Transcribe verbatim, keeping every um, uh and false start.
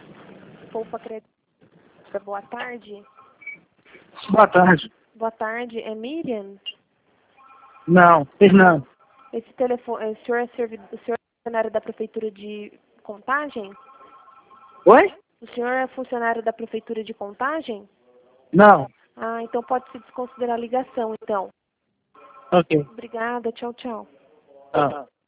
Poupa Crédito. Boa tarde. Boa tarde. Boa tarde. É Miriam? Não, Fernando. Esse telefone, o senhor é servidor, o senhor é funcionário da Prefeitura de Contagem? Oi? O senhor é funcionário da Prefeitura de Contagem? Não. Ah, então pode se desconsiderar a ligação, então. Ok. Obrigada, tchau, tchau. Ah.